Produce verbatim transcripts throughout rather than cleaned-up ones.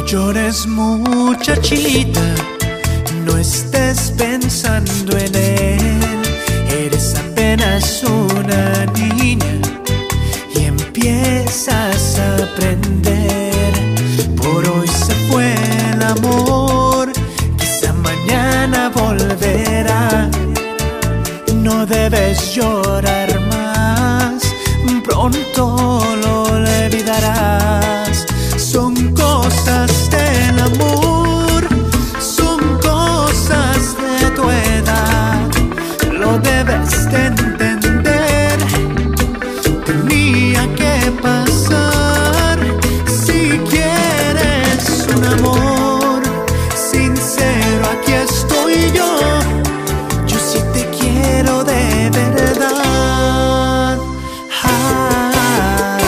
llores, muchachita, no estés pensando en él. Eres apenas una niña y empiezas a aprender. Por hoy se fue el amor, quizá mañana volverá. No debes llorar más, pronto lo olvidarás. Son cosas del amor, son cosas de tu edad, lo debes de entender. Tenía que pasar. Si quieres un amor sincero, aquí estoy yo. Yo sí te quiero de verdad. Ah,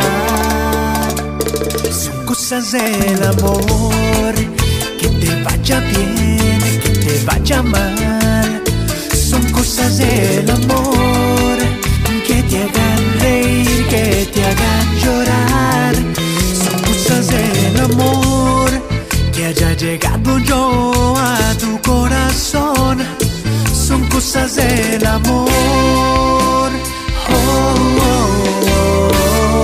son cosas del amor, que te vaya bien, que te vaya mal. Son cosas del amor, que te hagan reír, que te hagan llorar. Son cosas del amor, que haya llegado yo a tu corazón. Son cosas del amor. Oh, oh, oh.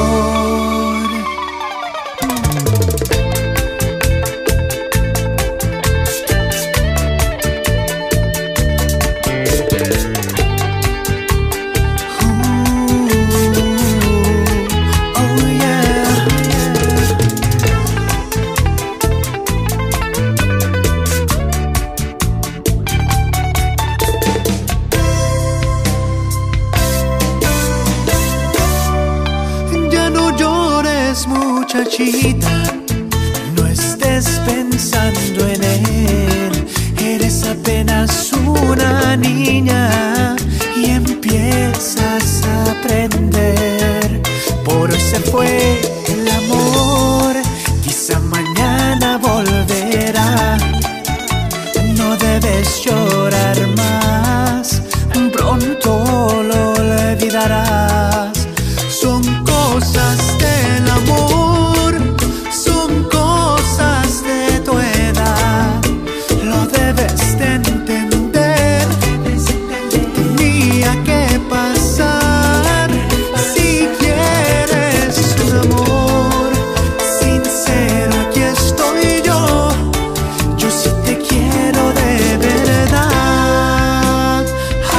Muchachita, no estés pensando en él. Eres apenas una niña y empiezas a aprender. Por hoy se fue el amor, quizá mañana volverá. No debes llorar más, pronto lo olvidarás. Son cosas del amor, son cosas de tu edad, lo debes de entender. Tenía que pasar. Si quieres un amor sincero, aquí estoy yo. Yo sí te quiero de verdad.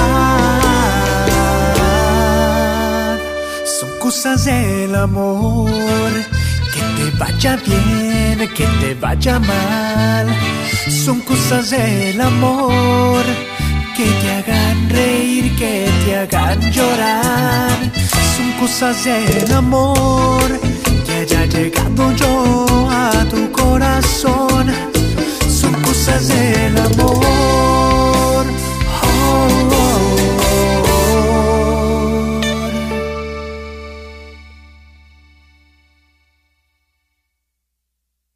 Ah, son cosas del amor, que te vaya bien, que te vaya mal. Son cosas del amor, que te hagan reír, que te hagan llorar. Son cosas del amor, que haya llegado yo a tu corazón. Son cosas del amor.